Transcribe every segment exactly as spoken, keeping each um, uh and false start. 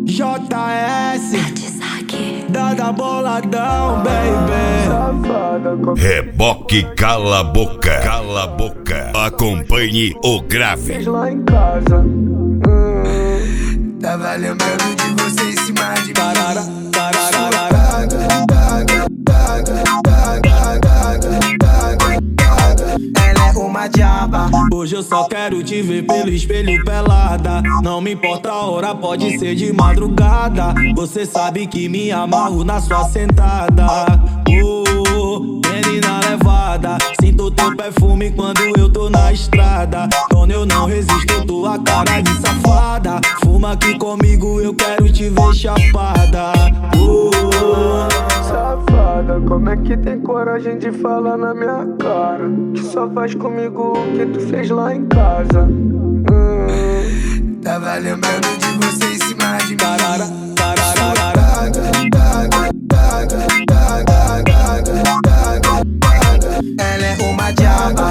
J S Dada boladão, baby. Reboque cala a boca, cala a boca. Acompanhe o grave. Lá em casa. Hum. Tava lembrando de você em cima de mim. Tarara, tarara, ela é uma diaba. Hoje eu só quero te ver pelo espelho pelada. Não me importa a hora, pode ser de madrugada. Você sabe que me amarro na sua sentada. Oh, menina levada, sinto teu perfume quando eu tô na estrada. Quando eu não resisto, tua cara de safada. Fuma aqui comigo, eu quero te ver chapada. Oh, Safada, como é que tem coragem de falar na minha cara? Que só faz comigo o que tu fez lá em casa. hum. Tava lembrando de você em cima de mim. tarara, tarara, ela é uma diaba.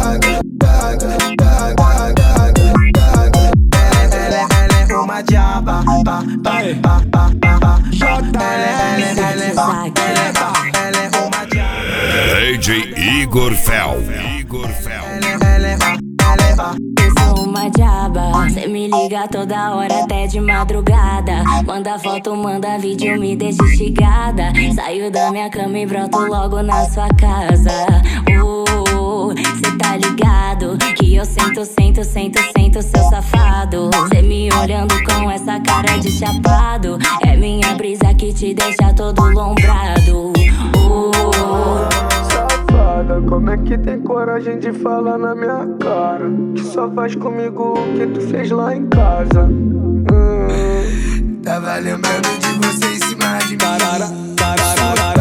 Ela, ela, ela é uma diaba. Pa, pa, pa, pa, pa, pa. Ela, ela, ela, ela, ela, ela é uma diaba. D J Igor Fel. Igor Fel. Ela, ela, ela, ela, Eu sou uma diaba, cê me liga toda hora até de madrugada. Manda foto, manda vídeo, me deixa instigada. Saio da minha cama e broto logo na sua casa. Oh, cê tá ligado que eu sento, sento, sento, sento seu safado. Cê me olhando com essa cara de chapado. É minha brisa que te deixa todo lombrado. Oh, safada, como é que tem coragem de falar na minha cara? Que só faz comigo o que tu fez lá em casa. hum. Tava lembrando de você em cima de mim. tarara, tarara.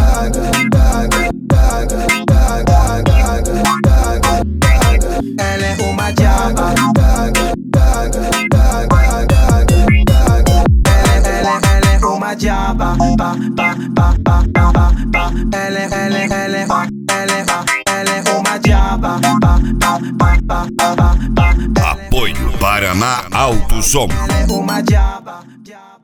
Ela é uma diaba. Ela, ela, ela é uma diaba. Pa, pa, pa, pa, pa, pa, pa. Ela, ela, ela, ela, ela, ela é uma diaba. Pa, pa, pa, pa, pa, pa, pa. Apoio Paraná Alto Som. Ela é uma diaba.